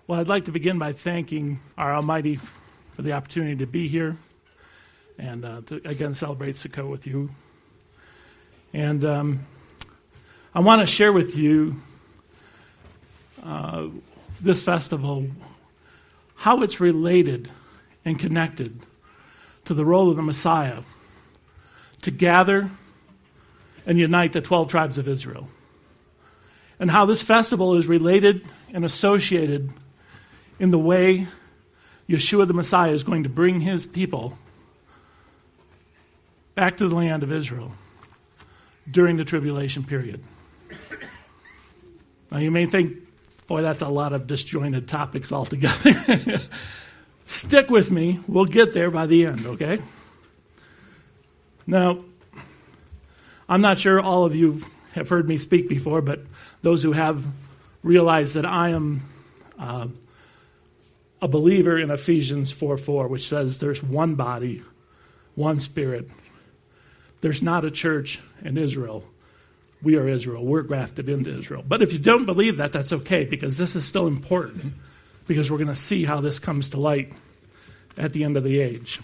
Well, I'd like to begin by thanking our Almighty for the opportunity to be here and to again celebrate Sukkot with you. And I want to share with you this festival, how it's related and connected to the role of the Messiah to gather and unite the 12 tribes of Israel. And how this festival is related and associated in the way Yeshua the Messiah is going to bring his people back to the land of Israel during the tribulation period. Now you may think, boy, that's a lot of disjointed topics altogether. Stick with me. We'll get there by the end, okay? Now, I'm not sure all of you have heard me speak before, but those who have realize that I am a believer in Ephesians 4:4, which says there's one body, one spirit. There's not a church in Israel. We are Israel. We're grafted into Israel. But if you don't believe that, that's okay, because this is still important, because we're going to see how this comes to light at the end of the age.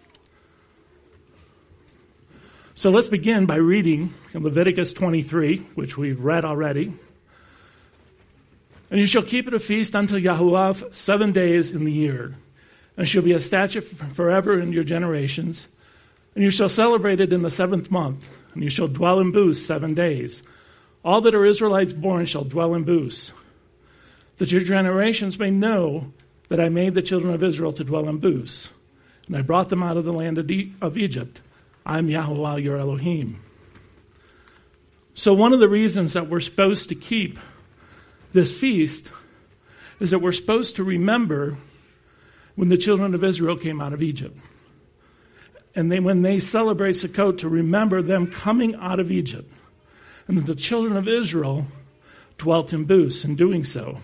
So let's begin by reading in Leviticus 23, which we've read already. And you shall keep it a feast unto Yahuwah 7 days in the year, and it shall be a statute forever in your generations. And you shall celebrate it in the 7th month, and you shall dwell in booths 7 days. All that are Israelites born shall dwell in booths, that your generations may know that I made the children of Israel to dwell in booths, and I brought them out of the land of Egypt. I'm Yahuwah your Elohim. So one of the reasons that we're supposed to keep this feast is that we're supposed to remember when the children of Israel came out of Egypt. And when they celebrate Sukkot, to remember them coming out of Egypt. And that the children of Israel dwelt in booths in doing so.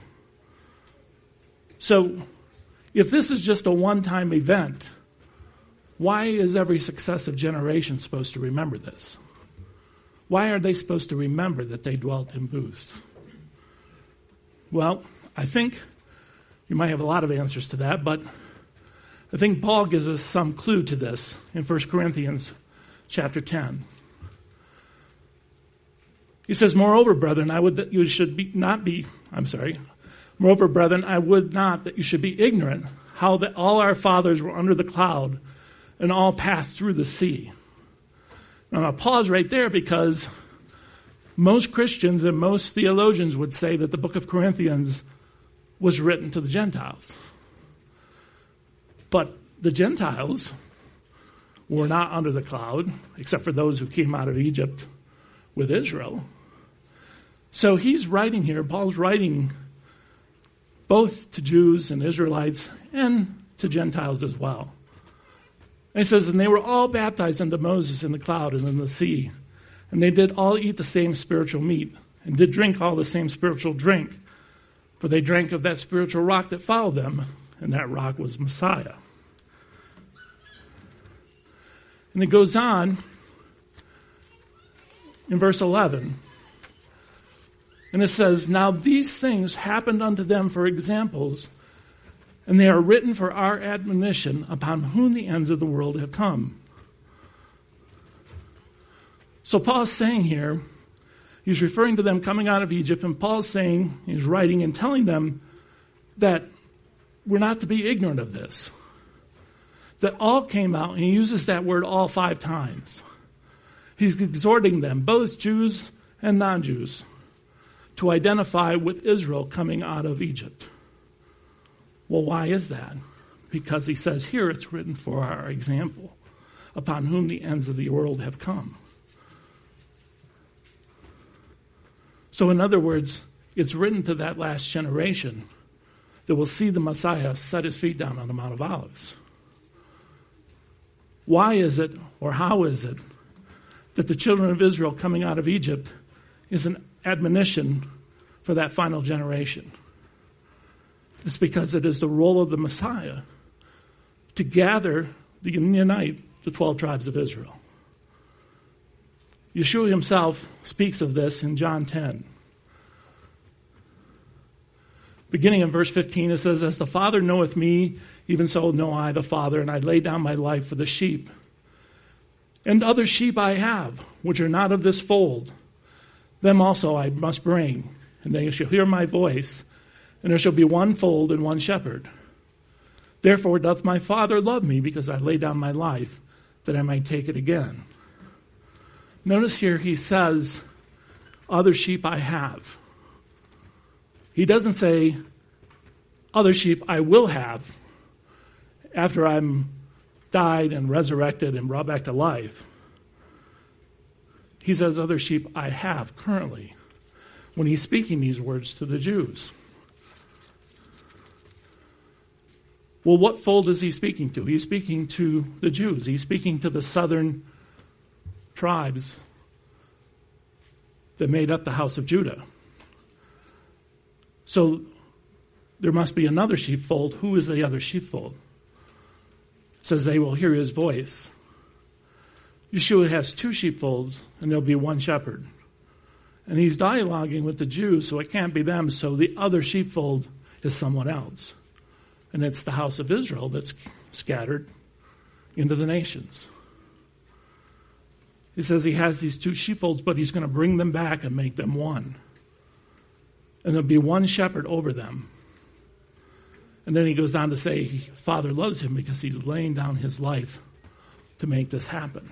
So, if this is just a one-time event, why is every successive generation supposed to remember this? Why are they supposed to remember that they dwelt in booths? Well, I think you might have a lot of answers to that, but I think Paul gives us some clue to this in 1 Corinthians chapter 10. He says, Moreover, brethren, I would not that you should be ignorant how that all our fathers were under the cloud and all passed through the sea. Now, I'll pause right there, because most Christians and most theologians would say that the book of Corinthians was written to the Gentiles. But the Gentiles were not under the cloud, except for those who came out of Egypt with Israel. So he's writing here, Paul's writing both to Jews and Israelites and to Gentiles as well. And he says, and they were all baptized unto Moses in the cloud and in the sea. And they did all eat the same spiritual meat, and did drink all the same spiritual drink. For they drank of that spiritual rock that followed them, and that rock was Messiah. And it goes on in verse 11. And it says, Now these things happened unto them for examples, and they are written for our admonition, upon whom the ends of the world have come. So Paul's saying here, he's referring to them coming out of Egypt, and Paul's saying, he's writing and telling them that we're not to be ignorant of this. That all came out, and he uses that word all 5 times. He's exhorting them, both Jews and non-Jews, to identify with Israel coming out of Egypt. Well, why is that? Because he says here it's written for our example, upon whom the ends of the world have come. So in other words, it's written to that last generation that will see the Messiah set his feet down on the Mount of Olives. Why is it, or how is it, that the children of Israel coming out of Egypt is an admonition for that final generation? It's because it is the role of the Messiah to gather and unite the 12 tribes of Israel. Yeshua himself speaks of this in John 10. Beginning in verse 15, it says, "As the Father knoweth me, even so know I the Father, and I lay down my life for the sheep. And other sheep I have, which are not of this fold. Them also I must bring, and they shall hear my voice, and there shall be one fold and one shepherd. Therefore doth my Father love me, because I lay down my life, that I might take it again." Notice here he says, "Other sheep I have." He doesn't say, "Other sheep I will have after I'm died and resurrected and brought back to life." He says, "Other sheep I have currently," when he's speaking these words to the Jews. Well, what fold is he speaking to? He's speaking to the Jews. He's speaking to the southern tribes that made up the house of Judah. So there must be another sheepfold. Who is the other sheepfold? It says they will hear his voice. Yeshua has two sheepfolds, and there'll be one shepherd. And he's dialoguing with the Jews, so it can't be them. So the other sheepfold is someone else. And it's the house of Israel that's scattered into the nations. He says he has these two sheepfolds, but he's going to bring them back and make them one. And there'll be one shepherd over them. And then he goes on to say Father loves him because he's laying down his life to make this happen.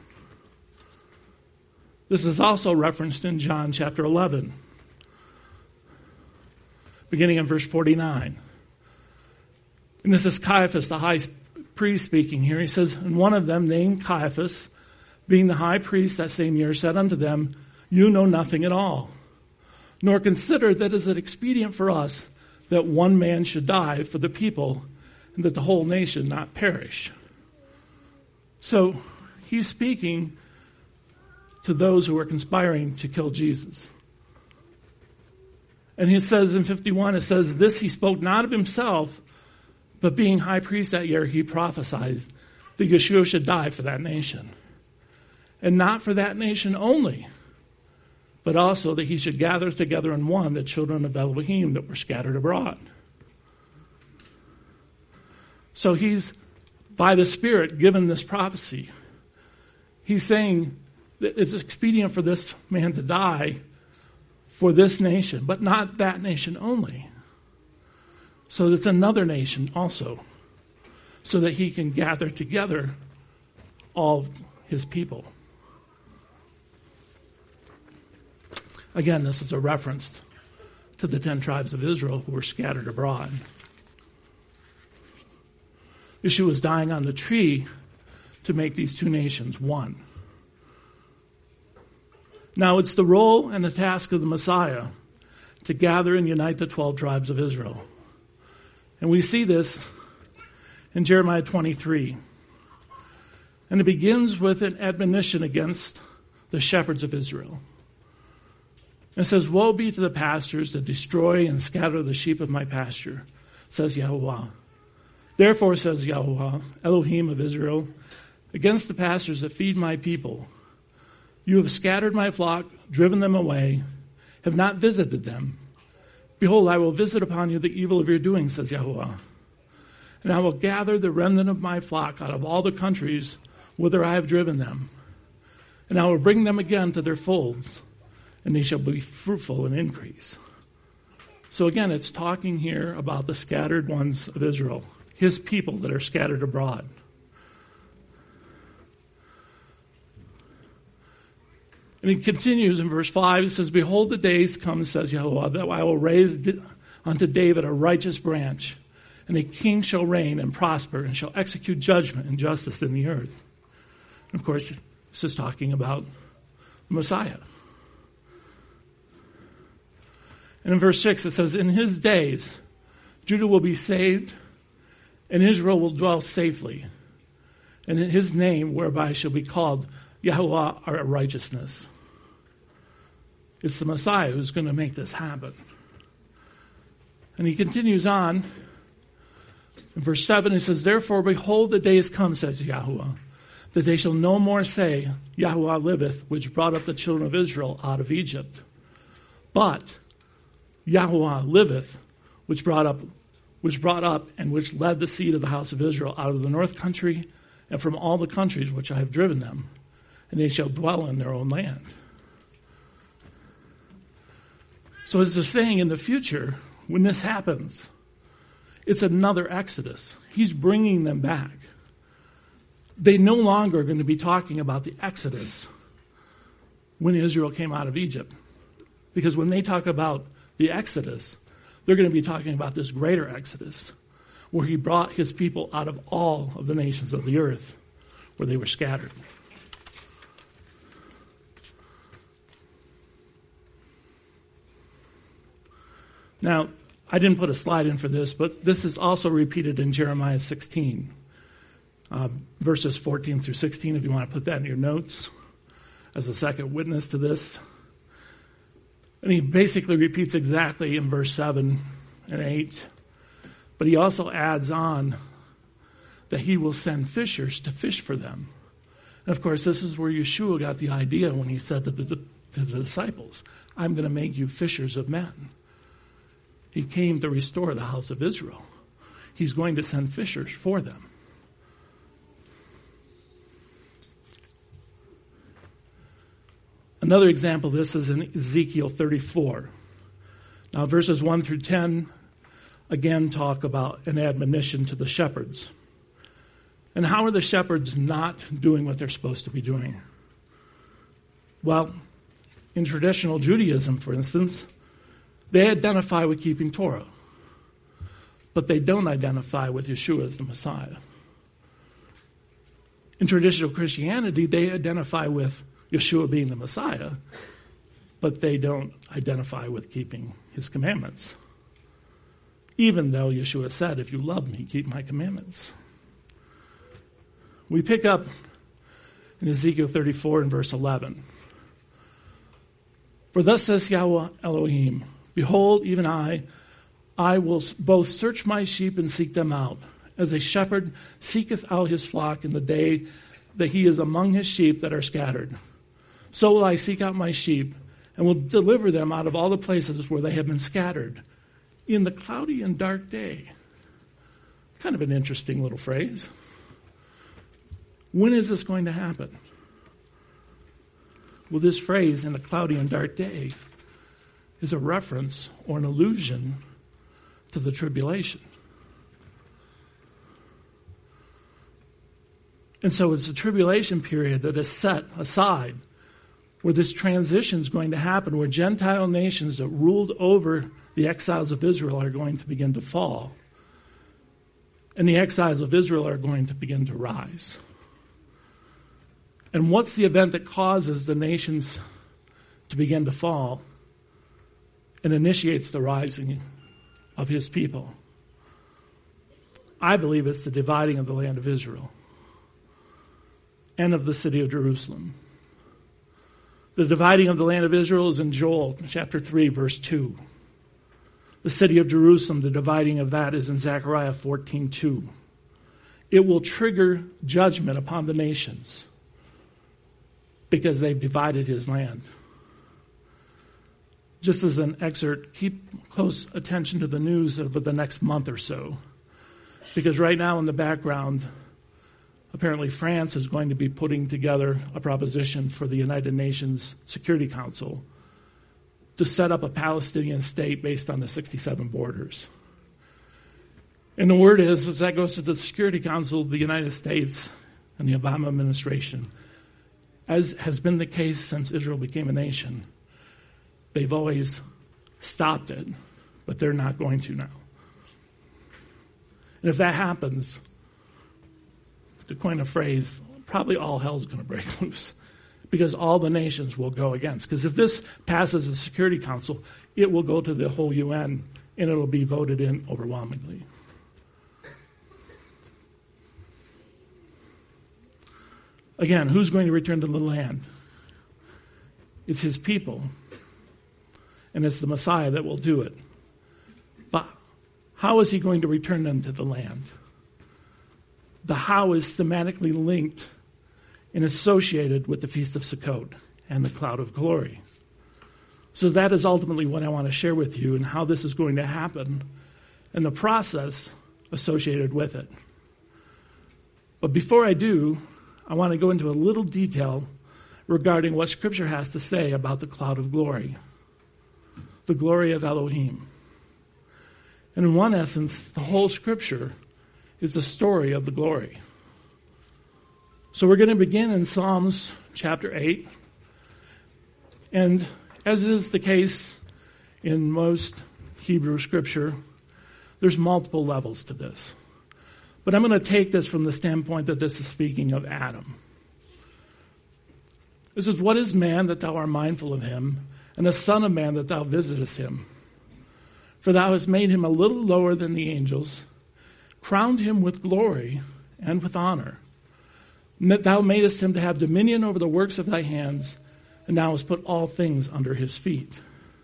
This is also referenced in John chapter 11, beginning in verse 49. And this is Caiaphas, the high priest, speaking here. He says, "And one of them, named Caiaphas, being the high priest that same year, said unto them, You know nothing at all, nor consider that it is expedient for us that one man should die for the people, and that the whole nation not perish." So he's speaking to those who are conspiring to kill Jesus. And he says in 51, it says, "This he spoke not of himself, but being high priest that year, he prophesied that Yeshua should die for that nation. And not for that nation only, but also that he should gather together in one the children of Elohim that were scattered abroad." So he's, by the Spirit, given this prophecy. He's saying that it's expedient for this man to die for this nation, but not that nation only. So it's another nation also, so that he can gather together all his people. Again, this is a reference to the 10 tribes of Israel who were scattered abroad. Yeshua was dying on the tree to make these two nations one. Now it's the role and the task of the Messiah to gather and unite the 12 tribes of Israel. And we see this in Jeremiah 23. And it begins with an admonition against the shepherds of Israel. It says, "Woe be to the pastors that destroy and scatter the sheep of my pasture, says Yahuwah. Therefore, says Yahuwah, Elohim of Israel, against the pastors that feed my people. You have scattered my flock, driven them away, have not visited them. Behold, I will visit upon you the evil of your doing, says Yahuwah. And I will gather the remnant of my flock out of all the countries whither I have driven them. And I will bring them again to their folds, and they shall be fruitful and increase." So again, it's talking here about the scattered ones of Israel, his people that are scattered abroad. And he continues in verse 5, it says, "Behold, the days come, says Yahuwah, that I will raise unto David a righteous branch, and a king shall reign and prosper, and shall execute judgment and justice in the earth." And of course, this is talking about the Messiah. And in verse 6, it says, "In his days, Judah will be saved, and Israel will dwell safely. And his name whereby shall be called Yahuwah our righteousness." It's the Messiah who's going to make this happen. And he continues on. In verse 7, he says, "Therefore, behold, the day is come, says Yahuwah, that they shall no more say, Yahuwah liveth, which brought up the children of Israel out of Egypt. But Yahuwah liveth, which brought up and which led the seed of the house of Israel out of the north country and from all the countries which I have driven them, and they shall dwell in their own land. So it's a saying in the future, when this happens, it's another Exodus. He's bringing them back. They no longer are going to be talking about the Exodus when Israel came out of Egypt. Because when they talk about the Exodus, they're going to be talking about this greater Exodus, where he brought his people out of all of the nations of the earth, where they were scattered. Now, I didn't put a slide in for this, but this is also repeated in Jeremiah 16, verses 14 through 16, if you want to put that in your notes as a second witness to this. And he basically repeats exactly in verse 7 and 8, but he also adds on that he will send fishers to fish for them. And of course, this is where Yeshua got the idea when he said to the disciples, I'm going to make you fishers of men. He came to restore the house of Israel. He's going to send fishers for them. Another example of this is in Ezekiel 34. Now, verses 1 through 10, again, talk about an admonition to the shepherds. And how are the shepherds not doing what they're supposed to be doing? Well, in traditional Judaism, for instance, they identify with keeping Torah, but they don't identify with Yeshua as the Messiah. In traditional Christianity, they identify with Yeshua being the Messiah, but they don't identify with keeping his commandments. Even though Yeshua said, if you love me, keep my commandments. We pick up in Ezekiel 34 and verse 11. For thus says Yahweh Elohim, behold, even I will both search my sheep and seek them out, as a shepherd seeketh out his flock in the day that he is among his sheep that are scattered. So will I seek out my sheep, and will deliver them out of all the places where they have been scattered, in the cloudy and dark day. Kind of an interesting little phrase. When is this going to happen? Well, this phrase, in the cloudy and dark day, is a reference or an allusion to the tribulation. And so it's a tribulation period that is set aside where this transition is going to happen, where Gentile nations that ruled over the exiles of Israel are going to begin to fall. And the exiles of Israel are going to begin to rise. And what's the event that causes the nations to begin to fall and initiates the rising of his people? I believe it's the dividing of the land of Israel and of the city of Jerusalem. The dividing of the land of Israel is in Joel chapter 3, verse 2. The city of Jerusalem, the dividing of that is in Zechariah 14:2. It will trigger judgment upon the nations because they've divided his land. Just as an excerpt, keep close attention to the news over the next month or so, because right now in the background, apparently France is going to be putting together a proposition for the United Nations Security Council to set up a Palestinian state based on the 67 borders. And the word is, as that goes to the Security Council of the United States and the Obama administration, as has been the case since Israel became a nation, they've always stopped it, but they're not going to now. And if that happens, to coin a phrase, probably all hell's going to break loose because all the nations will go against. Because if this passes the Security Council, it will go to the whole UN and it'll be voted in overwhelmingly. Again, who's going to return to the land? It's his people. And it's the Messiah that will do it. But how is he going to return them to the land? The how is thematically linked and associated with the Feast of Sukkot and the cloud of glory. So that is ultimately what I want to share with you and how this is going to happen and the process associated with it. But before I do, I want to go into a little detail regarding what Scripture has to say about the cloud of glory, the glory of Elohim. And in one essence, the whole Scripture is the story of the glory. So we're going to begin in Psalms chapter 8. And as is the case in most Hebrew Scripture, there's multiple levels to this. But I'm going to take this from the standpoint that this is speaking of Adam. This is, what is man that thou art mindful of him, and the son of man that thou visitest him? For thou hast made him a little lower than the angels, crowned him with glory and with honor. And that thou madest him to have dominion over the works of thy hands, and thou hast put all things under his feet.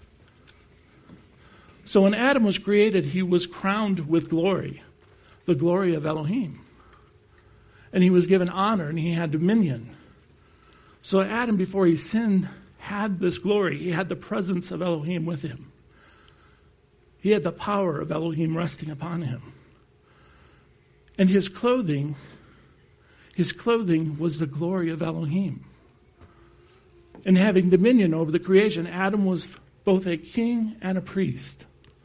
So when Adam was created, he was crowned with glory, the glory of Elohim. And he was given honor, and he had dominion. So Adam, before he sinned, had this glory. He had the presence of Elohim with him. He had the power of Elohim resting upon him. And his clothing was the glory of Elohim. And having dominion over the creation, Adam was both a king and a priest.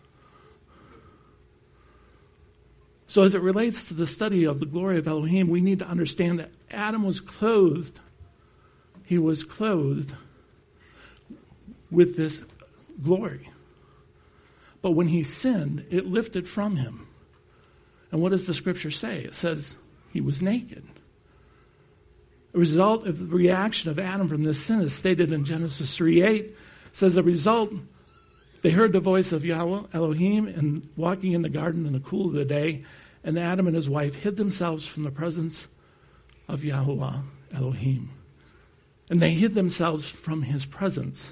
So as it relates to the study of the glory of Elohim, we need to understand that Adam was clothed. He was clothed with this glory. But when he sinned, it lifted from him. And what does the Scripture say? It says he was naked. The result of the reaction of Adam from this sin is stated in Genesis 3:8. It says, the result, they heard the voice of Yahweh, Elohim, and walking in the garden in the cool of the day, and Adam and his wife hid themselves from the presence of Yahweh, Elohim. And they hid themselves from his presence.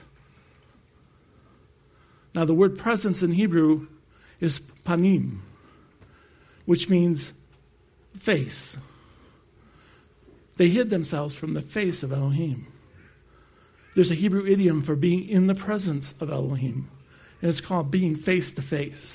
Now the word presence in Hebrew is panim, which means face. They hid themselves from the face of Elohim. There's a Hebrew idiom for being in the presence of Elohim, and it's called being face to face.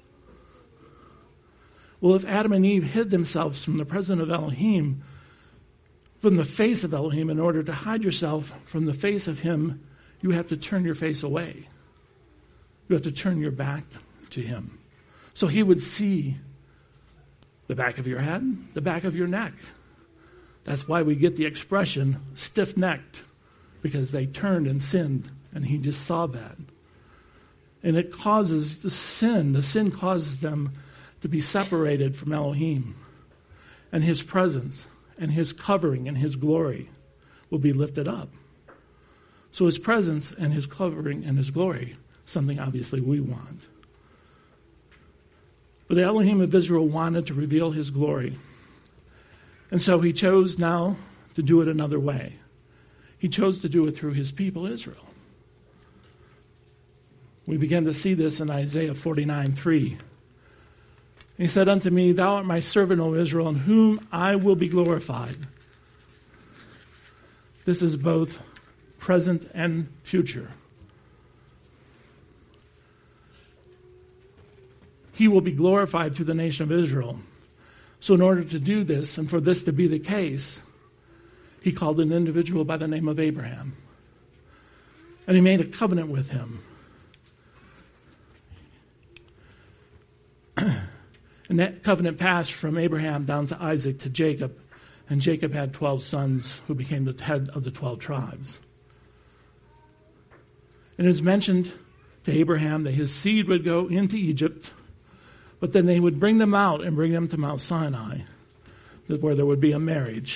Well, if Adam and Eve hid themselves from the presence of Elohim, from the face of Elohim, in order to hide yourself from the face of him, you have to turn your face away. You have to turn your back to him. So he would see the back of your head, the back of your neck. That's why we get the expression stiff-necked, because they turned and sinned, and he just saw that. And it causes the sin causes them to be separated from Elohim, and his presence and his covering and his glory will be lifted up. So his presence and his covering and his glory, something obviously we want. But the Elohim of Israel wanted to reveal his glory. And so he chose now to do it another way. He chose to do it through his people Israel. We begin to see this in Isaiah 49:3. He said unto me, thou art my servant, O Israel, in whom I will be glorified. This is both present and future. He will be glorified through the nation of Israel. So in order to do this, and for this to be the case, he called an individual by the name of Abraham. And he made a covenant with him. And that covenant passed from Abraham down to Isaac to Jacob. And Jacob had 12 sons who became the head of the 12 tribes. And it is mentioned to Abraham that his seed would go into Egypt, but then they would bring them out and bring them to Mount Sinai, where there would be a marriage.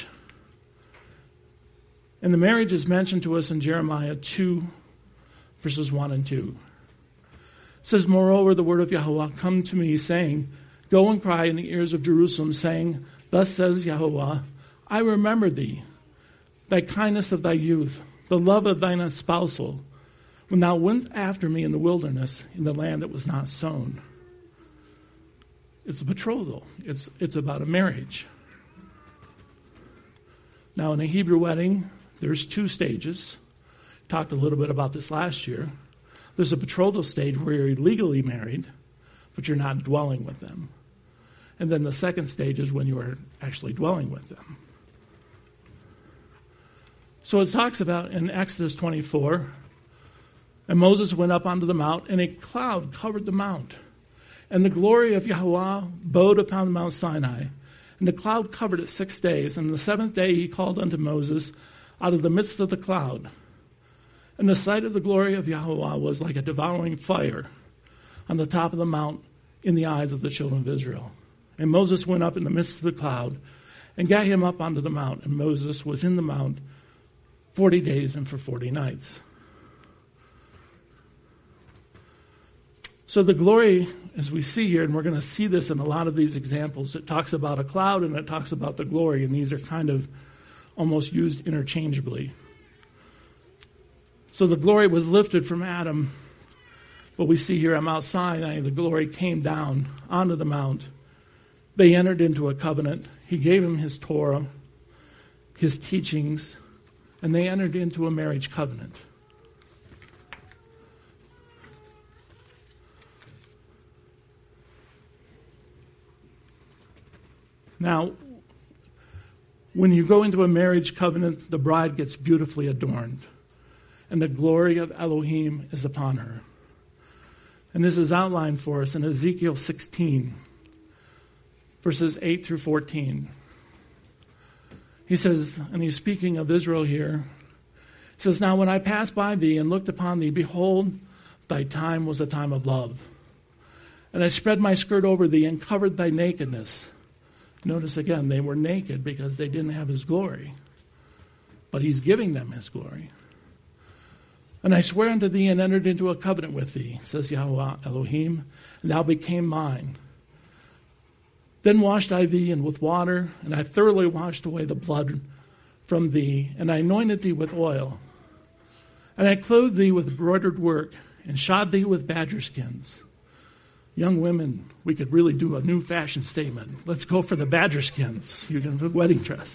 And the marriage is mentioned to us in Jeremiah 2, verses 1 and 2. It says, moreover, the word of Yahweh come to me, saying, go and cry in the ears of Jerusalem, saying, thus says Yahweh, I remember thee, thy kindness of thy youth, the love of thine espousal, when thou went after me in the wilderness, in the land that was not sown. It's a betrothal. It's about a marriage. Now, in a Hebrew wedding, there's 2 stages. Talked a little bit about this last year. There's a betrothal stage where you're legally married, but you're not dwelling with them. And then the second stage is when you are actually dwelling with them. So it talks about in Exodus 24, and Moses went up onto the mount, and a cloud covered the mount. And the glory of Yahweh abode upon Mount Sinai. And the cloud covered it 6 days. And the seventh day he called unto Moses out of the midst of the cloud. And the sight of the glory of Yahweh was like a devouring fire on the top of the mount in the eyes of the children of Israel. And Moses went up in the midst of the cloud and got him up onto the mount. And Moses was in the mount 40 days and for 40 nights. So the glory, as we see here, and we're going to see this in a lot of these examples, it talks about a cloud and it talks about the glory, and these are kind of almost used interchangeably. So the glory was lifted from Adam. What we see here on Mount Sinai, the glory came down onto the mount. They entered into a covenant. He gave him his Torah, his teachings, and they entered into a marriage covenant. Now, when you go into a marriage covenant, the bride gets beautifully adorned, and the glory of Elohim is upon her. And this is outlined for us in Ezekiel 16, verses 8 through 14. He says, and he's speaking of Israel here, he says, Now when I passed by thee and looked upon thee, behold, thy time was a time of love. And I spread my skirt over thee and covered thy nakedness. Notice again, they were naked because they didn't have his glory. But he's giving them his glory. And I swear unto thee and entered into a covenant with thee, says Yahweh Elohim, and thou became mine. Then washed I thee and with water, and I thoroughly washed away the blood from thee, and I anointed thee with oil. And I clothed thee with embroidered work, and shod thee with badger skins. Young women, we could really do a new fashion statement. Let's go for the badger skins. You can have a wedding dress.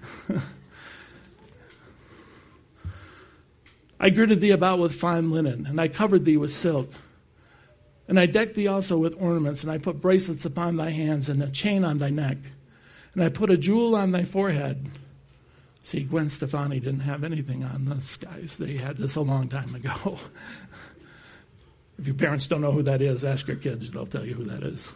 I girded thee about with fine linen, and I covered thee with silk. And I decked thee also with ornaments, and I put bracelets upon thy hands, and a chain on thy neck. And I put a jewel on thy forehead. See, Gwen Stefani didn't have anything on this, guys. They had this a long time ago. If your parents don't know who that is, ask your kids. They'll tell you who that is.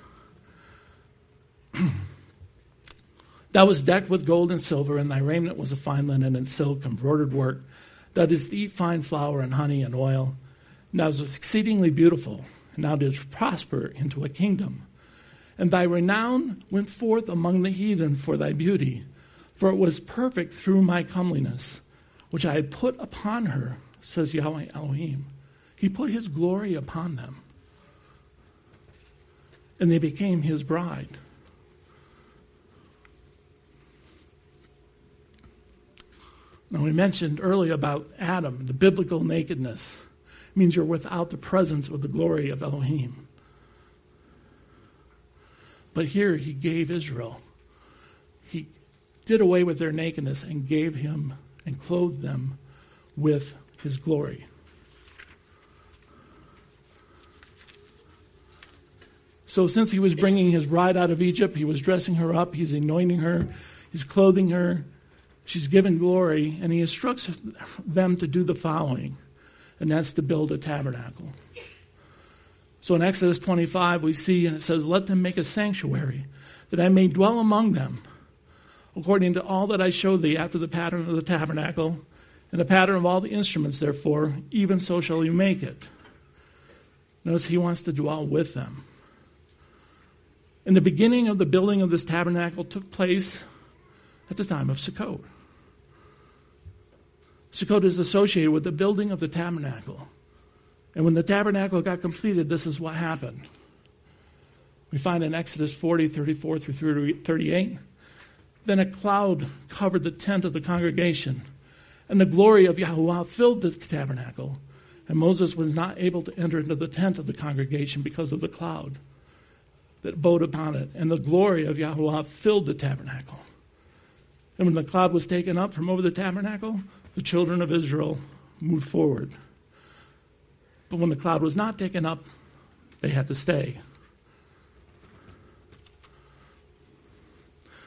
Thou was decked with gold and silver, and thy raiment was of fine linen and silk, embroidered work. Thou didst eat fine flour and honey and oil. And thou wast exceedingly beautiful, and thou didst prosper into a kingdom. And thy renown went forth among the heathen for thy beauty, for it was perfect through my comeliness, which I had put upon her, says Yahweh Elohim. He put his glory upon them. And they became his bride. Now we mentioned earlier about Adam, the biblical nakedness. It means you're without the presence or the glory of Elohim. But here he gave Israel. He did away with their nakedness and gave him and clothed them with his glory. So since he was bringing his bride out of Egypt, he was dressing her up, he's anointing her, he's clothing her, she's given glory, and he instructs them to do the following, and that's to build a tabernacle. So in Exodus 25 we see, and it says, Let them make a sanctuary, that I may dwell among them, according to all that I show thee after the pattern of the tabernacle, and the pattern of all the instruments, therefore, even so shall you make it. Notice he wants to dwell with them. And the beginning of the building of this tabernacle took place at the time of Sukkot. Sukkot is associated with the building of the tabernacle. And when the tabernacle got completed, this is what happened. We find in Exodus 40, 34 through 38, Then a cloud covered the tent of the congregation, and the glory of Yahweh filled the tabernacle. And Moses was not able to enter into the tent of the congregation because of the cloud that abode upon it, and the glory of Yahweh filled the tabernacle. And when the cloud was taken up from over the tabernacle, the children of Israel moved forward. But when the cloud was not taken up, they had to stay.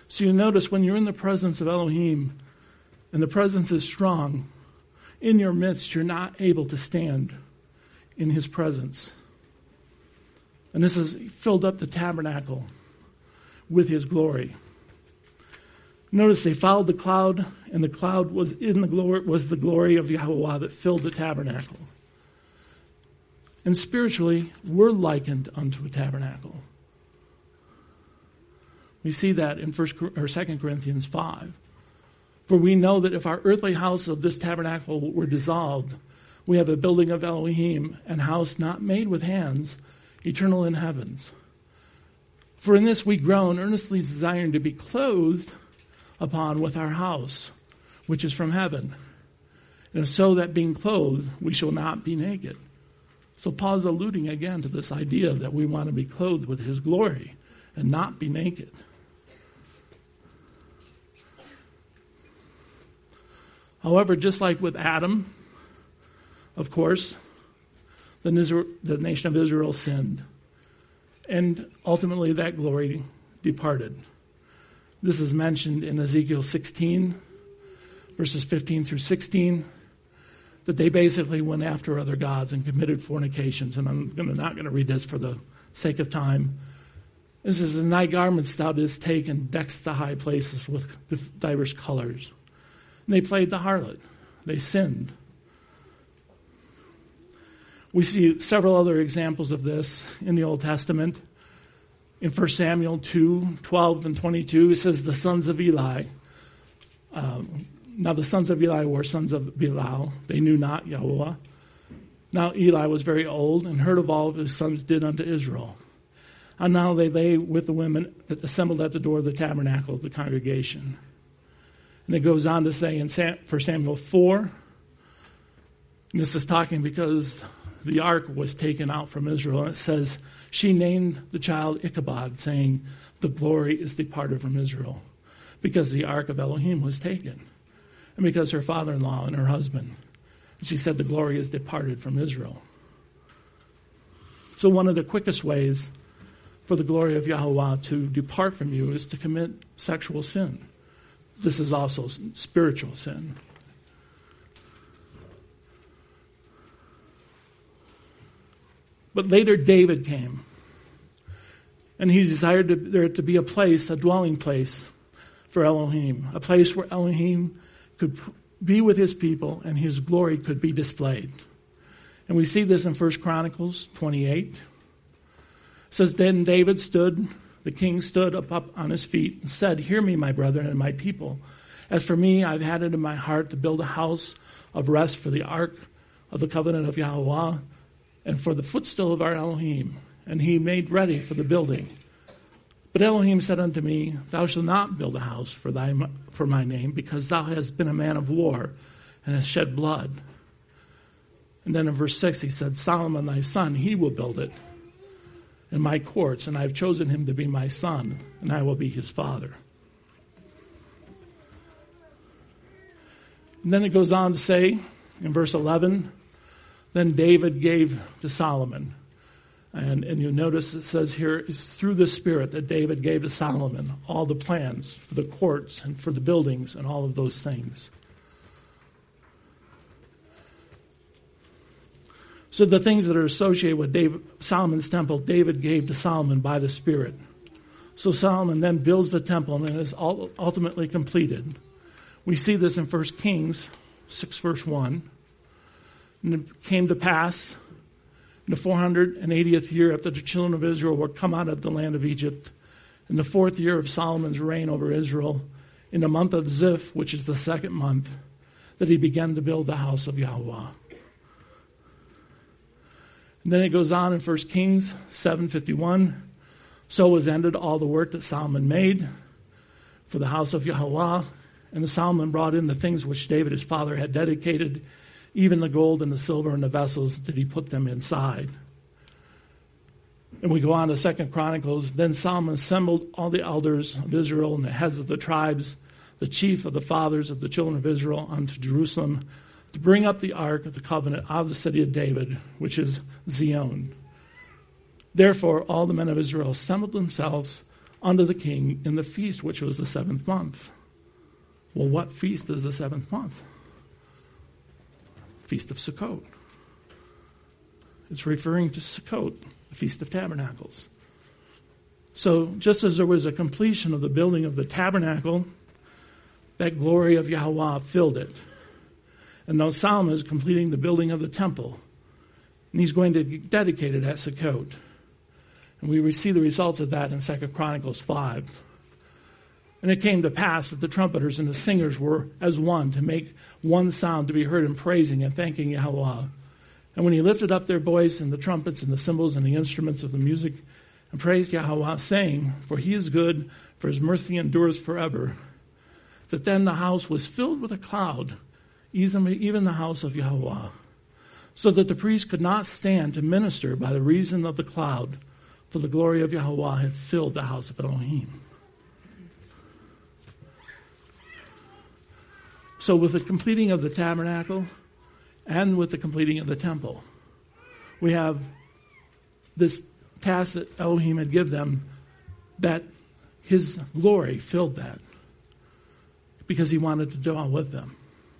So you notice when you're in the presence of Elohim, and the presence is strong, in your midst you're not able to stand in his presence. And this has filled up the tabernacle with his glory. Notice they followed the cloud, and the cloud was the glory of Yahweh that filled the tabernacle. And spiritually, we're likened unto a tabernacle. We see that in 2 Corinthians 5. For we know that if our earthly house of this tabernacle were dissolved, we have a building of Elohim, an house not made with hands, eternal in heavens. For in this we groan, earnestly desiring to be clothed upon with our house, which is from heaven. And so that being clothed, we shall not be naked. So Paul's alluding again to this idea that we want to be clothed with his glory and not be naked. However, just like with Adam, of course, the nation of Israel sinned. And ultimately that glory departed. This is mentioned in Ezekiel 16, verses 15 through 16, that they basically went after other gods and committed fornications. And I'm not going to read this for the sake of time. This is, "And thy garments thou didst take, and decked the high places with diverse colors." And they played the harlot. They sinned. We see several other examples of this in the Old Testament. In 1 Samuel 2:12 and 22, it says, the sons of Eli. Now the sons of Eli were sons of Belial. They knew not Yahweh. Now Eli was very old and heard of all his sons did unto Israel. And now they lay with the women that assembled at the door of the tabernacle of the congregation. And it goes on to say in 1 Samuel 4, and this is talking because the ark was taken out from Israel, and it says, she named the child Ichabod, saying, the glory is departed from Israel, because the ark of Elohim was taken, and because her father-in-law and her husband. And she said, the glory is departed from Israel. So one of the quickest ways for the glory of Yahweh to depart from you is to commit sexual sin. This is also spiritual sin. But later David came, and he desired there to be a place, a dwelling place for Elohim, a place where Elohim could be with his people and his glory could be displayed. And we see this in 1 Chronicles 28. It says, then David the king stood up on his feet and said, hear me, my brethren and my people. As for me, I've had it in my heart to build a house of rest for the ark of the covenant of Yahweh, and for the footstool of our Elohim. And he made ready for the building. But Elohim said unto me, thou shalt not build a house for my name, because thou hast been a man of war, and hast shed blood. And then in verse 6 he said, Solomon thy son, he will build it in my courts, and I have chosen him to be my son, and I will be his father. And then it goes on to say, in verse 11, then David gave to Solomon. And you notice it says here, it's through the Spirit that David gave to Solomon all the plans for the courts and for the buildings and all of those things. So the things that are associated with Solomon's temple, David gave to Solomon by the Spirit. So Solomon then builds the temple and it is ultimately completed. We see this in 1 Kings 6 verse 1. And it came to pass in the 480th year after the children of Israel were come out of the land of Egypt, in the 4th year of Solomon's reign over Israel, in the month of Ziph, which is the 2nd month, that he began to build the house of Yahweh. And then it goes on in 1 Kings 7:51. So was ended all the work that Solomon made for the house of Yahweh. And the Solomon brought in the things which David his father had dedicated, even the gold and the silver and the vessels that he put them inside. And we go on to 2 Chronicles. Then Solomon assembled all the elders of Israel and the heads of the tribes, the chief of the fathers of the children of Israel, unto Jerusalem, to bring up the ark of the covenant out of the city of David, which is Zion. Therefore all the men of Israel assembled themselves unto the king in the feast, which was the 7th month. Well, what feast is the 7th month? Feast of Sukkot. It's referring to Sukkot, the Feast of Tabernacles. So just as there was a completion of the building of the tabernacle, that glory of Yahweh filled it. And now Solomon is completing the building of the temple. And he's going to dedicate it at Sukkot. And we see the results of that in 2 Chronicles 5. And it came to pass that the trumpeters and the singers were as one to make one sound to be heard in praising and thanking Yahweh. And when he lifted up their voice and the trumpets and the cymbals and the instruments of the music and praised Yahweh, saying, for he is good, for his mercy endures forever, that then the house was filled with a cloud, even the house of Yahweh, so that the priest could not stand to minister by the reason of the cloud, for the glory of Yahweh had filled the house of Elohim. So with the completing of the tabernacle and with the completing of the temple, we have this task that Elohim had given them, that his glory filled that because he wanted to dwell with them.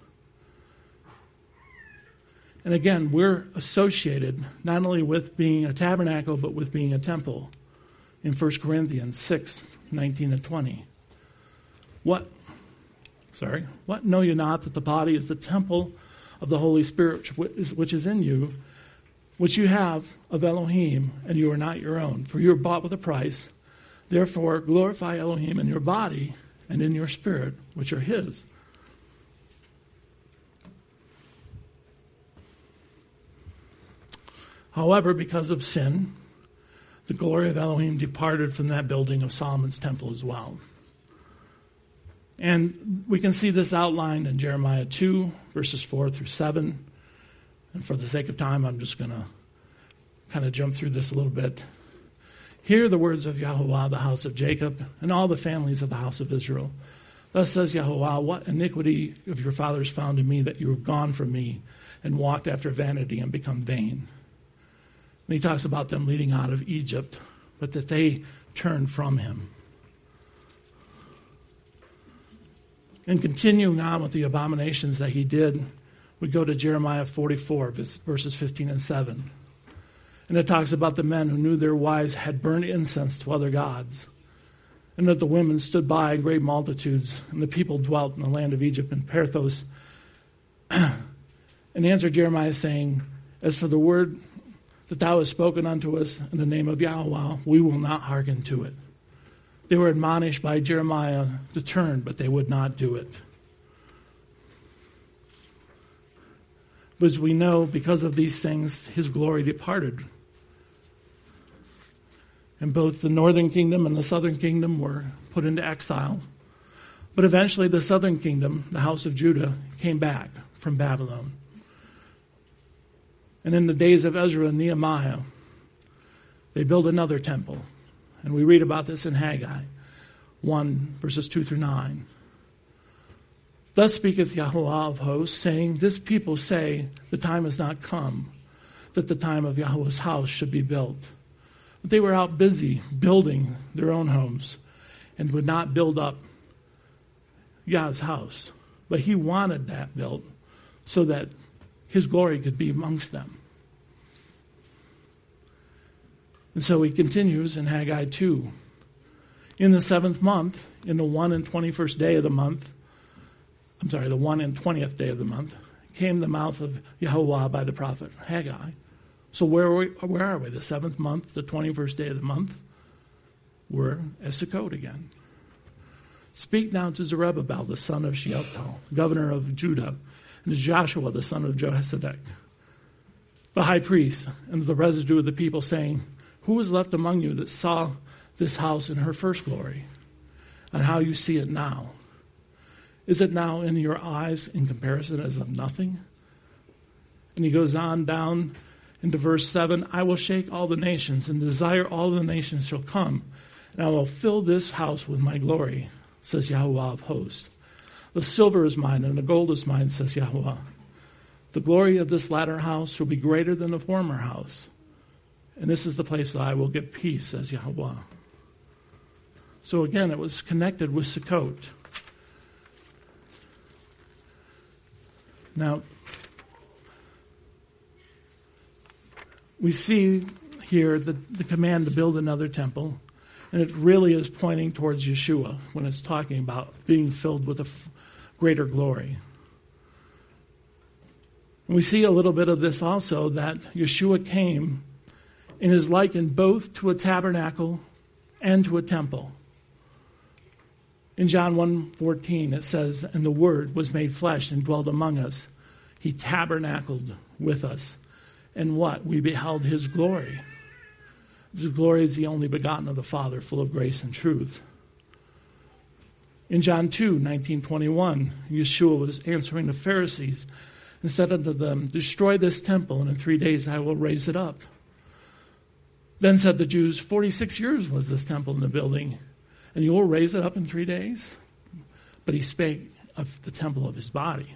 And again, we're associated not only with being a tabernacle, but with being a temple in 1 Corinthians 6, 19 and 20. What know you not that the body is the temple of the Holy Spirit which is in you, which you have of Elohim, and you are not your own, for you are bought with a price. Therefore glorify Elohim in your body and in your spirit, which are his. However, because of sin, the glory of Elohim departed from that building of Solomon's temple as well. And we can see this outlined in Jeremiah 2, verses 4 through 7. And for the sake of time, I'm just going to kind of jump through this a little bit. Hear the words of Yahweh, the house of Jacob, and all the families of the house of Israel. Thus says Yahweh, what iniquity of your fathers found in me, that you have gone from me and walked after vanity and become vain. And he talks about them leading out of Egypt, but that they turned from him. And continuing on with the abominations that he did, we go to Jeremiah 44, verses 15 and 7. And it talks about the men who knew their wives had burned incense to other gods, and that the women stood by in great multitudes, and the people dwelt in the land of Egypt and Perthos. And answered Jeremiah, saying, as for the word that thou hast spoken unto us in the name of Yahweh, we will not hearken to it. They were admonished by Jeremiah to turn, but they would not do it. But as we know, because of these things, his glory departed. And both the northern kingdom and the southern kingdom were put into exile. But eventually the southern kingdom, the house of Judah, came back from Babylon. And in the days of Ezra and Nehemiah, they built another temple. And we read about this in Haggai 1, verses 2 through 9. Thus speaketh Yahweh of hosts, saying, this people say, the time has not come, that the time of Yahweh's house should be built. But they were out busy building their own homes and would not build up Yah's house. But he wanted that built so that his glory could be amongst them. And so he continues in Haggai 2. In the 7th month, in the 1 and 21st day of the month, the 1 and 20th day of the month, came the mouth of Yahweh by the prophet Haggai. So where are we? The 7th month, the 21st day of the month? We're at Sukkot again. Speak now to Zerubbabel, the son of Shealtiel, governor of Judah, and to Joshua, the son of Jehozadak, the high priest, and the residue of the people, saying, who was left among you that saw this house in her first glory, and how you see it now? Is it now in your eyes in comparison as of nothing? And he goes on down into verse 7, I will shake all the nations, and desire all the nations shall come, and I will fill this house with my glory, says Yahweh of hosts. The silver is mine, and the gold is mine, says Yahweh. The glory of this latter house shall be greater than the former house. And this is the place that I will give peace, says Yahweh. So again, it was connected with Sukkot. Now, we see here the command to build another temple, and it really is pointing towards Yeshua when it's talking about being filled with a greater glory. And we see a little bit of this also, that Yeshua came and is likened both to a tabernacle and to a temple. In John 1:14 it says, "And the Word was made flesh and dwelt among us. He tabernacled with us. And what? We beheld his glory. His glory is the only begotten of the Father, full of grace and truth." In John 2:19-21, Yeshua was answering the Pharisees and said unto them, "Destroy this temple, and in 3 days I will raise it up." Then said the Jews, 46 years was this temple in the building, and you will raise it up in 3 days? But he spake of the temple of his body.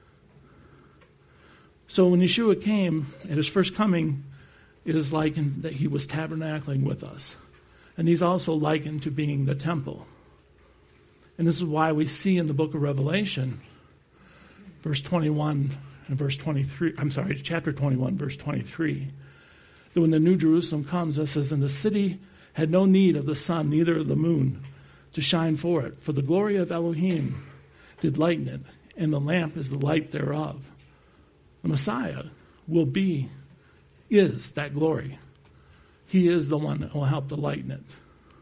So when Yeshua came at his first coming, it is likened that he was tabernacling with us. And he's also likened to being the temple. And this is why we see in the book of Revelation, verse 21 and verse 23, chapter 21, verse 23, that when the New Jerusalem comes, it says, "And the city had no need of the sun, neither of the moon, to shine for it. For the glory of Elohim did lighten it, and the lamp is the light thereof." The Messiah is that glory. He is the one that will help to lighten it.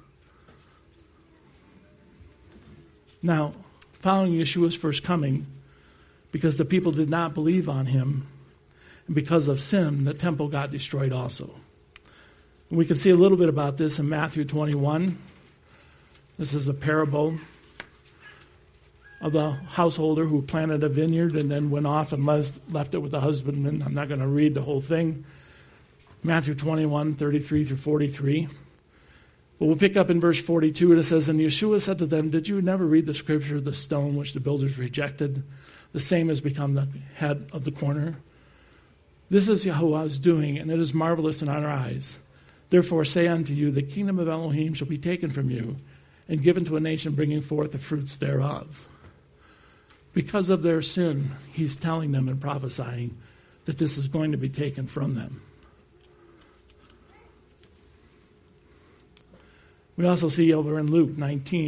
Now, following Yeshua's first coming, because the people did not believe on him, and because of sin, the temple got destroyed also. And we can see a little bit about this in Matthew 21. This is a parable of the householder who planted a vineyard and then went off and left it with the husbandman. I'm not going to read the whole thing. Matthew 21:33-43. But we'll pick up in verse 42, and it says, "And Yeshua said to them, Did you never read the scripture, the stone which the builders rejected, the same has become the head of the corner? This is Yahuwah's doing, and it is marvelous in our eyes. Therefore say unto you, the kingdom of Elohim shall be taken from you, and given to a nation bringing forth the fruits thereof." Because of their sin, he's telling them and prophesying that this is going to be taken from them. We also see over in Luke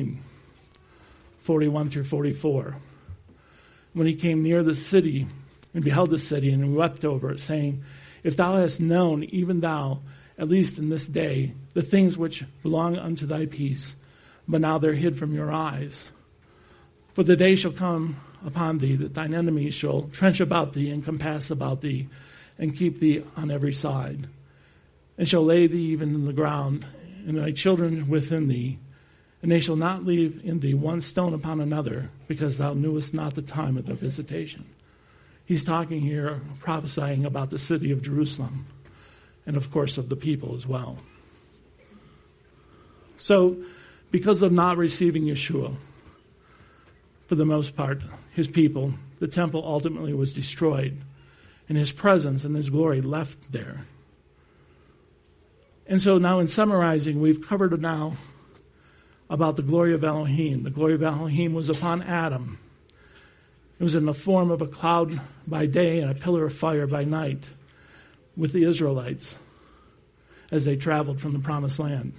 19:41-44, when he came near the city and beheld the city and wept over it, saying, "If thou hast known, even thou, at least in this day, the things which belong unto thy peace, but now they're hid from your eyes. For the day shall come upon thee that thine enemies shall trench about thee and compass about thee and keep thee on every side, and shall lay thee even in the ground, and thy children within thee, and they shall not leave in thee one stone upon another, because thou knewest not the time of the visitation." He's talking here, prophesying about the city of Jerusalem, and of course of the people as well. So, because of not receiving Yeshua, for the most part, his people, the temple ultimately was destroyed, and his presence and his glory left there. And so now in summarizing, we've covered now about the glory of Elohim. The glory of Elohim was upon Adam. It was in the form of a cloud by day and a pillar of fire by night with the Israelites as they traveled from the promised land.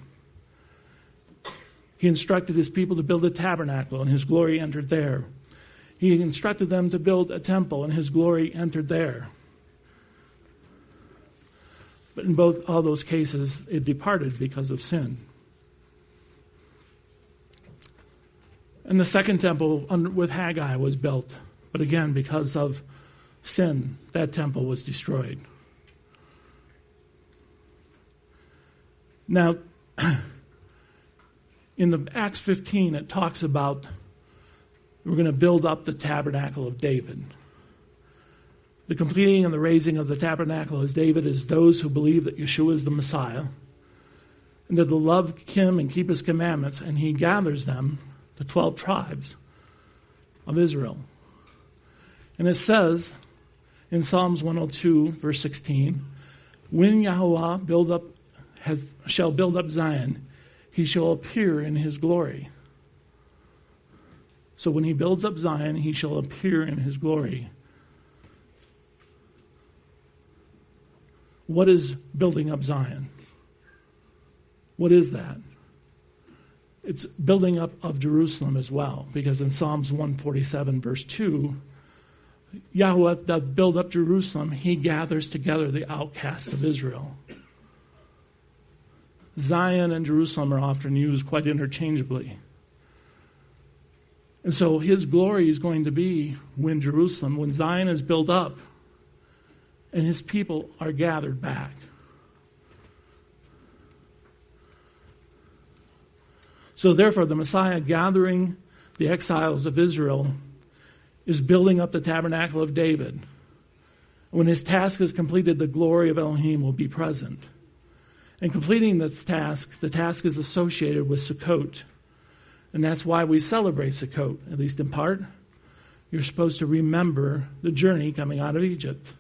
He instructed his people to build a tabernacle, and his glory entered there. He instructed them to build a temple, and his glory entered there. But in all those cases, it departed because of sin. And the second temple with Haggai was built. But again, because of sin, that temple was destroyed. Now, in the Acts 15, it talks about we're going to build up the tabernacle of David. The completing and the raising of the tabernacle as David is those who believe that Yeshua is the Messiah, and that they'll love him and keep his commandments, and he gathers them, the 12 tribes of Israel. And it says in Psalms 102, verse 16, "When Yahuwah shall build up Zion, he shall appear in his glory. So when he builds up Zion, he shall appear in his glory. What is building up Zion? What is that? It's building up of Jerusalem as well, because in Psalms 147, verse 2, Yahweh doth build up Jerusalem, he gathers together the outcasts of Israel. Zion and Jerusalem are often used quite interchangeably. And so his glory is going to be when Zion is built up and his people are gathered back. So therefore, the Messiah gathering the exiles of Israel is building up the tabernacle of David. When his task is completed, the glory of Elohim will be present. And completing this task, the task is associated with Sukkot. And that's why we celebrate Sukkot, at least in part. You're supposed to remember the journey coming out of Egypt.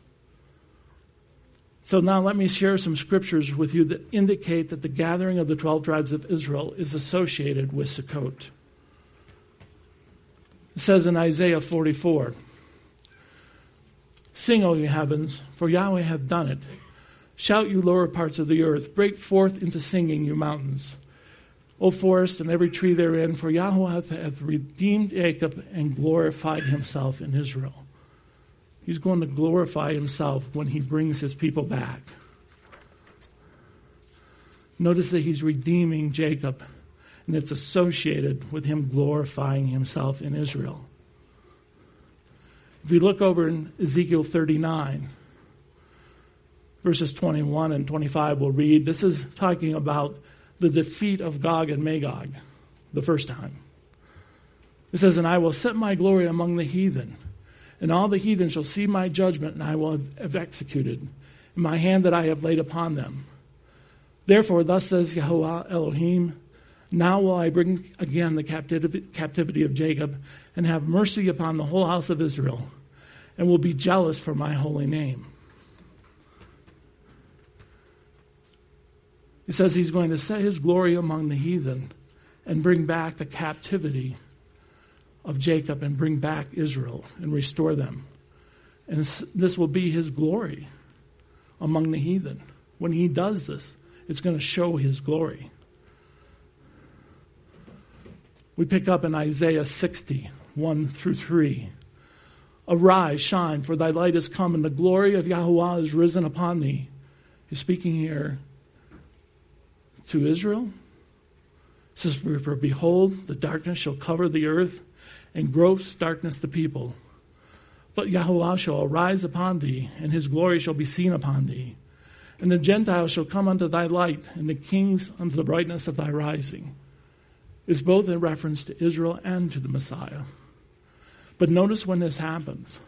So now let me share some scriptures with you that indicate that the gathering of the 12 tribes of Israel is associated with Sukkot. It says in Isaiah 44, "Sing, O ye heavens, for Yahweh hath done it. Shout, you lower parts of the earth. Break forth into singing, you mountains. O forest and every tree therein, for Yahweh hath redeemed Jacob and glorified himself in Israel." He's going to glorify himself when he brings his people back. Notice that he's redeeming Jacob, and it's associated with him glorifying himself in Israel. If you look over in Ezekiel 39, verses 21 and 25, we'll read, this is talking about the defeat of Gog and Magog, the first time. It says, "And I will set my glory among the heathen, and all the heathen shall see my judgment, and I will have executed in my hand that I have laid upon them. Therefore, thus says Yahweh Elohim, now will I bring again the captivity of Jacob, and have mercy upon the whole house of Israel, and will be jealous for my holy name." He says he's going to set his glory among the heathen and bring back the captivity of Jacob and bring back Israel and restore them. And this will be his glory among the heathen. When he does this, it's going to show his glory. We pick up in Isaiah 60, 1 through 3. "Arise, shine, for thy light is come, and the glory of Yahweh is risen upon thee." He's speaking here to Israel. It says, "For behold, the darkness shall cover the earth, and gross darkness the people. But Yahweh shall arise upon thee, and his glory shall be seen upon thee. And the Gentiles shall come unto thy light, and the kings unto the brightness of thy rising." It's both in reference to Israel and to the Messiah. But notice when this happens.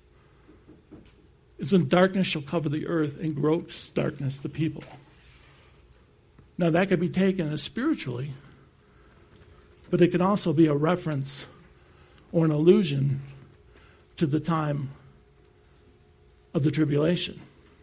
It's when darkness shall cover the earth, and gross darkness the people. Now that could be taken as spiritually, but it can also be a reference or an allusion to the time of the tribulation.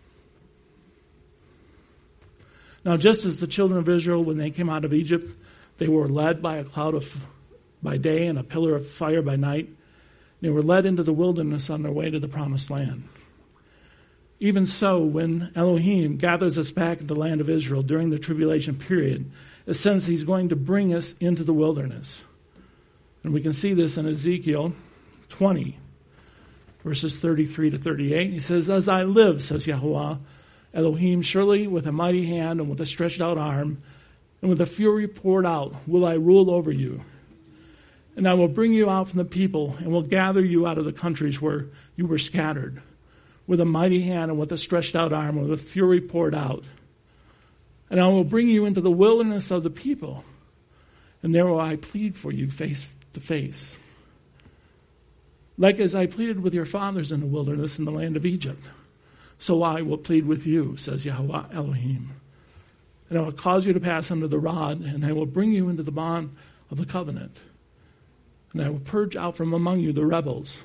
Now, just as the children of Israel, when they came out of Egypt, they were led by a cloud by day and a pillar of fire by night. They were led into the wilderness on their way to the promised land. Even so, when Elohim gathers us back into the land of Israel during the tribulation period, it says he's going to bring us into the wilderness. And we can see this in Ezekiel 20, verses 33 to 38. He says, "As I live, says Yahweh, Elohim, surely with a mighty hand and with a stretched out arm and with a fury poured out will I rule over you. And I will bring you out from the people and will gather you out of the countries where you were scattered, with a mighty hand and with a stretched out arm and with fury poured out. And I will bring you into the wilderness of the people, and there will I plead for you face to face. Like as I pleaded with your fathers in the wilderness in the land of Egypt, so I will plead with you, says Yahweh Elohim. And I will cause you to pass under the rod, and I will bring you into the bond of the covenant. And I will purge out from among you the rebels."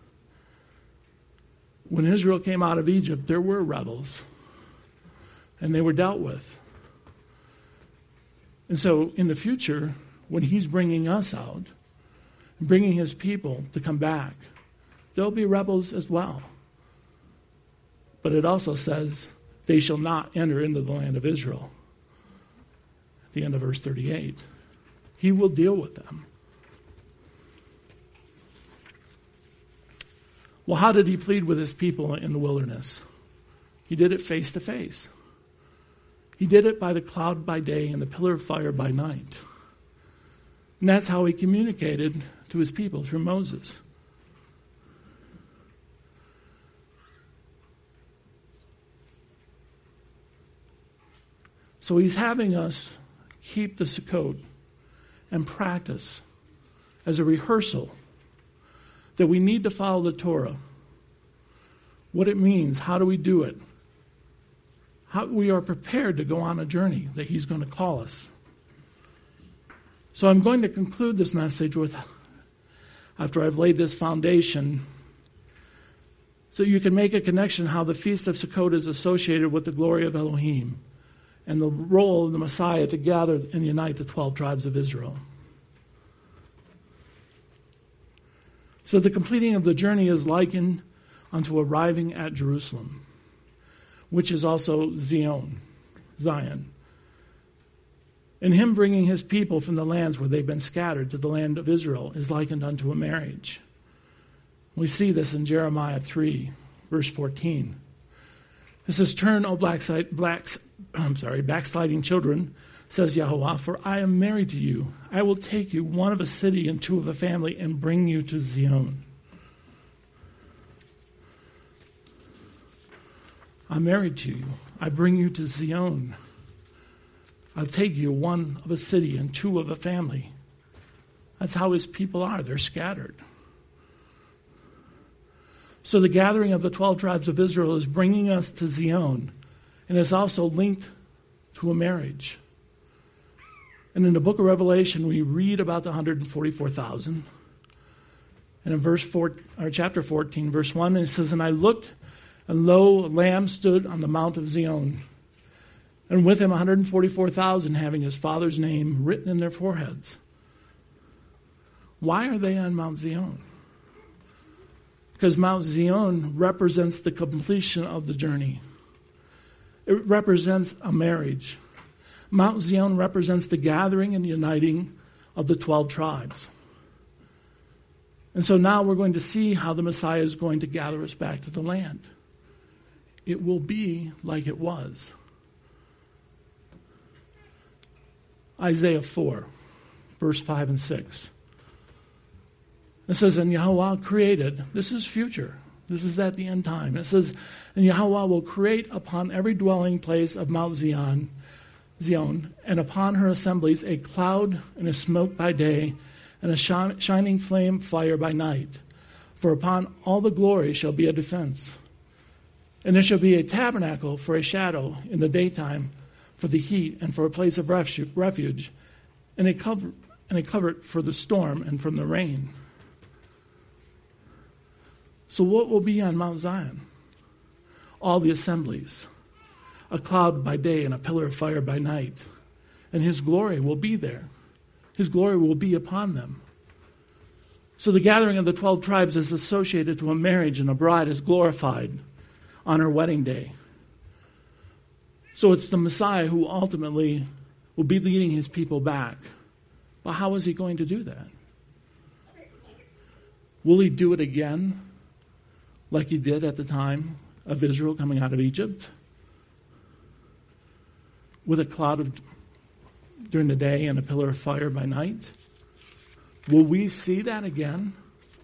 When Israel came out of Egypt, there were rebels, and they were dealt with. And so in the future, when he's bringing us out, bringing his people to come back, there'll be rebels as well. But it also says they shall not enter into the land of Israel. At the end of verse 38. He will deal with them. Well, how did he plead with his people in the wilderness? He did it face to face. He did it by the cloud by day and the pillar of fire by night. And that's how he communicated to his people through Moses. So he's having us keep the Sukkot and practice as a rehearsal that we need to follow the Torah, what it means, how do we do it, how we are prepared to go on a journey that he's going to call us. So I'm going to conclude this message with, after I've laid this foundation, so you can make a connection how the Feast of Sukkot is associated with the glory of Elohim and the role of the Messiah to gather and unite the 12 tribes of Israel. So the completing of the journey is likened unto arriving at Jerusalem, which is also Zion. And him bringing his people from the lands where they've been scattered to the land of Israel is likened unto a marriage. We see this in Jeremiah 3, verse 14. It says, "Turn, O backsliding children, says Yahweh, for I am married to you. I will take you, one of a city and two of a family, and bring you to Zion." I'm married to you. I bring you to Zion. I'll take you, one of a city and two of a family. That's how his people are. They're scattered. So the gathering of the 12 tribes of Israel is bringing us to Zion, and it's also linked to a marriage. And in the book of Revelation, we read about the 144,000. And in chapter 14, verse 1, it says, "And I looked, and lo, a lamb stood on the mount of Zion, and with him 144,000 having his father's name written in their foreheads." Why are they on Mount Zion? Because Mount Zion represents the completion of the journey. It represents a marriage. Mount Zion represents the gathering and uniting of the 12 tribes. And so now we're going to see how the Messiah is going to gather us back to the land. It will be like it was. Isaiah 4, verse 5 and 6. It says, "And Yahweh created," this is future, this is at the end time. It says, "And Yahweh will create upon every dwelling place of Mount Zion, and upon her assemblies a cloud and a smoke by day, and a shining flame fire by night. For upon all the glory shall be a defense. And there shall be a tabernacle for a shadow in the daytime, for the heat, and for a place of refuge, and a covert for the storm and from the rain." So what will be on Mount Zion? All the assemblies. A cloud by day and a pillar of fire by night. And his glory will be there. His glory will be upon them. So the gathering of the 12 tribes is associated to a marriage, and a bride is glorified on her wedding day. So it's the Messiah who ultimately will be leading his people back. But how is he going to do that? Will he do it again like he did at the time of Israel coming out of Egypt? With a cloud during the day and a pillar of fire by night? Will we see that again?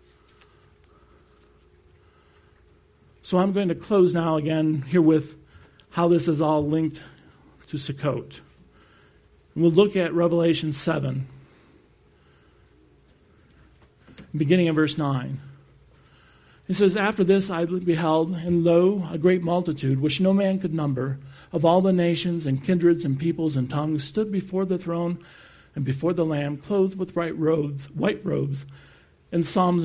So I'm going to close now again here with how this is all linked to Sukkot. And we'll look at Revelation 7, beginning of verse 9. It says, "After this I beheld, and lo, a great multitude, which no man could number, of all the nations and kindreds and peoples and tongues, stood before the throne and before the Lamb, clothed with white robes, and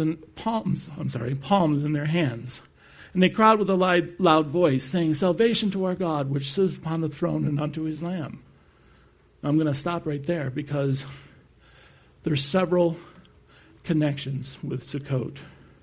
palms in their hands. And they cried with a loud voice, saying, Salvation to our God, which sits upon the throne and unto his Lamb." I'm going to stop right there because there's several connections with Sukkot.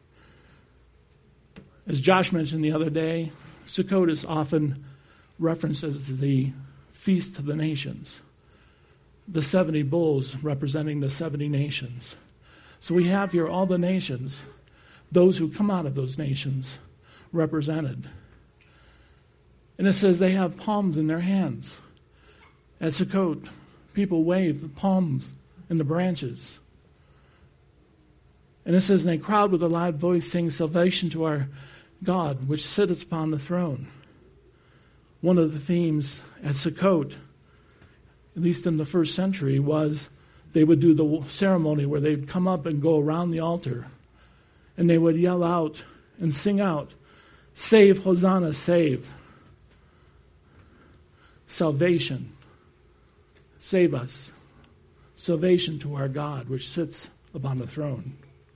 As Josh mentioned the other day, Sukkot is often referenced as the Feast of the Nations. The 70 bulls representing the 70 nations. So we have here all the nations, those who come out of those nations, represented. And it says they have palms in their hands. At Sukkot, people wave the palms and the branches. And it says, and they crowd with a loud voice, saying, salvation to our God, which sitteth upon the throne. One of the themes at Sukkot, at least in the first century, was they would do the ceremony where they'd come up and go around the altar. And they would yell out and sing out, save, Hosanna, save. Salvation. Save us. Salvation to our God, which sits upon the throne.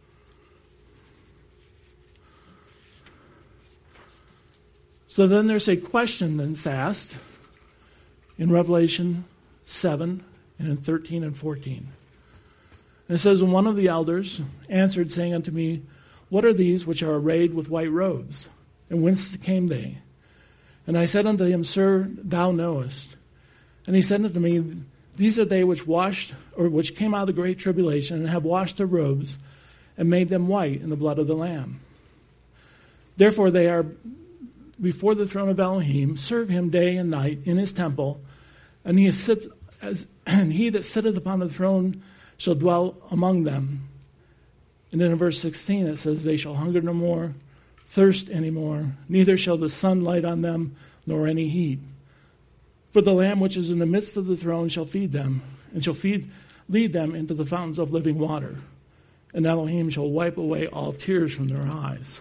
So then there's a question that's asked in Revelation 7 and in 13 and 14. And it says, and one of the elders answered, saying unto me, what are these which are arrayed with white robes? And whence came they? And I said unto him, Sir, thou knowest. And he said unto me, these are they which which came out of the great tribulation, and have washed their robes, and made them white in the blood of the Lamb. Therefore they are before the throne of Elohim, serve him day and night in his temple, and he that sitteth upon the throne shall dwell among them. And then in verse 16 it says, they shall hunger no more, thirst any more, neither shall the sun light on them, nor any heat. For the Lamb which is in the midst of the throne shall feed them, and shall lead them into the fountains of living water. And Elohim shall wipe away all tears from their eyes.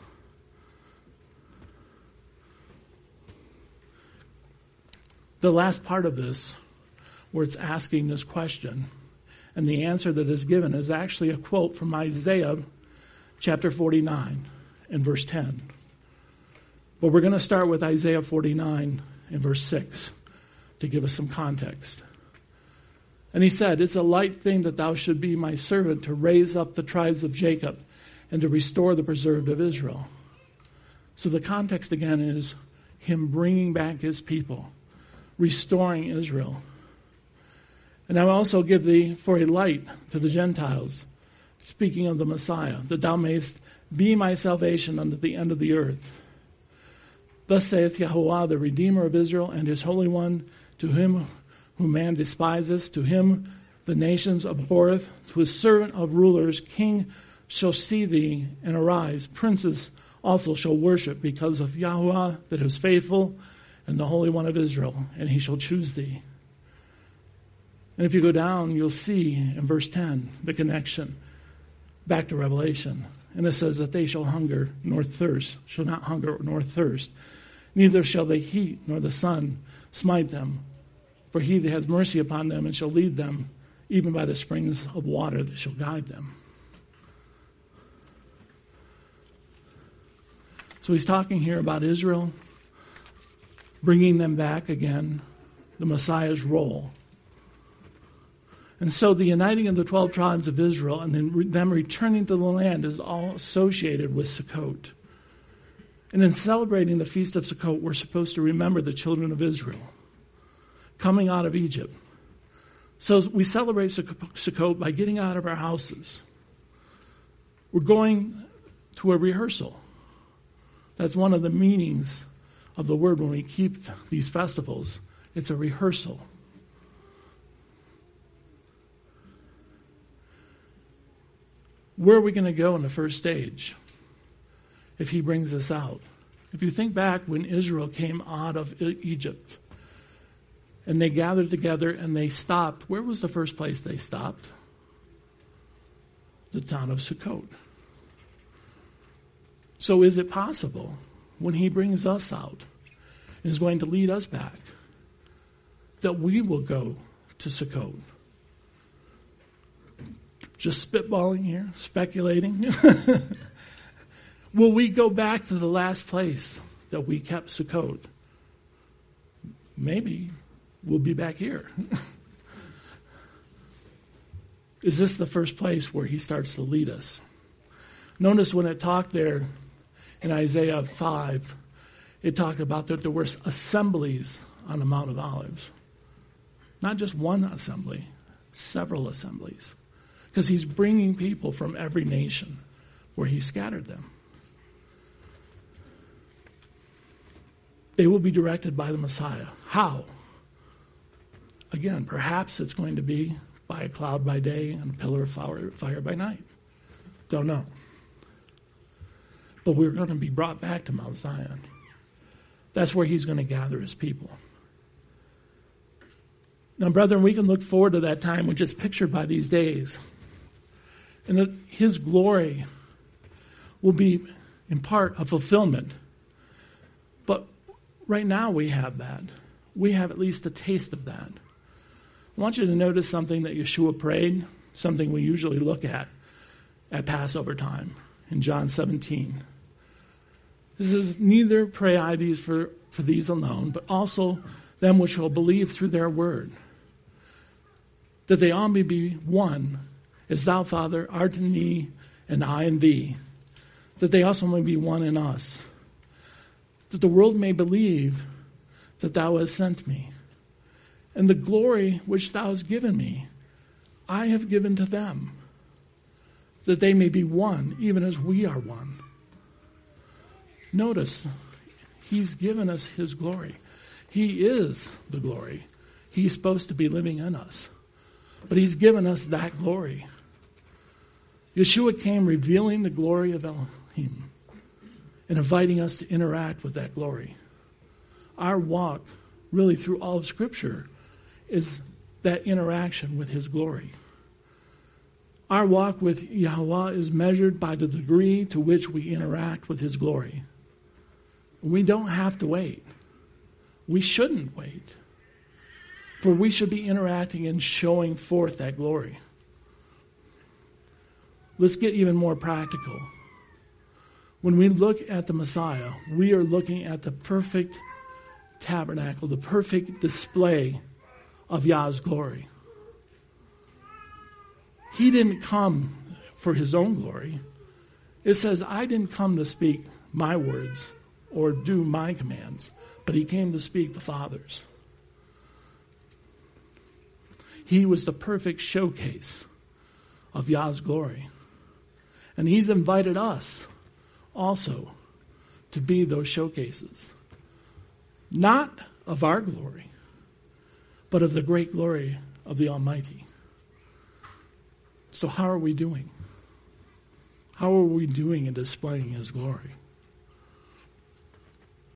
The last part of this, where it's asking this question, and the answer that is given is actually a quote from Isaiah chapter 49 and verse 10. But we're going to start with Isaiah 49 and verse 6 to give us some context. And he said, it's a light thing that thou should be my servant to raise up the tribes of Jacob and to restore the preserved of Israel. So the context again is him bringing back his people, restoring Israel. And I will also give thee for a light to the Gentiles, speaking of the Messiah, that thou mayest be my salvation unto the end of the earth. Thus saith Yahuwah, the Redeemer of Israel and his Holy One, to him whom man despiseth, to him the nations abhorreth, to his servant of rulers, king shall see thee and arise. Princes also shall worship because of Yahuwah that is faithful and the Holy One of Israel, and he shall choose thee. And if you go down, you'll see in verse 10 the connection back to Revelation. And it says that they shall hunger nor thirst, shall not hunger nor thirst. Neither shall the heat nor the sun smite them. For he that has mercy upon them and shall lead them, even by the springs of water that shall guide them. So he's talking here about Israel, bringing them back again, the Messiah's role. And so the uniting of the 12 tribes of Israel and then them returning to the land is all associated with Sukkot. And in celebrating the Feast of Sukkot, we're supposed to remember the children of Israel coming out of Egypt. So we celebrate Sukkot by getting out of our houses. We're going to a rehearsal. That's one of the meanings of the word when we keep these festivals. It's a rehearsal. Where are we going to go in the first stage if he brings us out? If you think back when Israel came out of Egypt and they gathered together and they stopped, where was the first place they stopped? The town of Sukkot. So is it possible when he brings us out and is going to lead us back that we will go to Sukkot? Just spitballing here, speculating. Will we go back to the last place that we kept Sukkot? Maybe we'll be back here. is this the first place where he starts to lead us. Notice when it talked there in Isaiah 5, it talked about that there were assemblies on the Mount of Olives. Not just one assembly, several assemblies. Because he's bringing people from every nation where he scattered them. They will be directed by the Messiah. How? Again, perhaps it's going to be by a cloud by day and a pillar of fire by night. Don't know. But we're going to be brought back to Mount Zion. That's where he's going to gather his people. Now, brethren, we can look forward to that time which is pictured by these days. And that his glory will be, in part, a fulfillment. But right now we have that. We have at least a taste of that. I want you to notice something that Yeshua prayed, something we usually look at Passover time in John 17. This is, neither pray I these for these alone, but also them which will believe through their word, that they all may be one, as thou, Father, art in me, and I in thee, that they also may be one in us, that the world may believe that thou hast sent me, and the glory which thou hast given me, I have given to them, that they may be one, even as we are one. Notice, he's given us his glory. He is the glory. He's supposed to be living in us. But he's given us that glory. Yeshua came revealing the glory of Elohim and inviting us to interact with that glory. Our walk, really through all of Scripture, is that interaction with his glory. Our walk with Yahweh is measured by the degree to which we interact with his glory. We don't have to wait. We shouldn't wait. For we should be interacting and showing forth that glory. Let's get even more practical. When we look at the Messiah, we are looking at the perfect tabernacle, the perfect display of Yah's glory. He didn't come for his own glory. It says, I didn't come to speak my words or do my commands, but he came to speak the Father's. He was the perfect showcase of Yah's glory. And he's invited us also to be those showcases. Not of our glory, but of the great glory of the Almighty. So how are we doing? How are we doing in displaying his glory?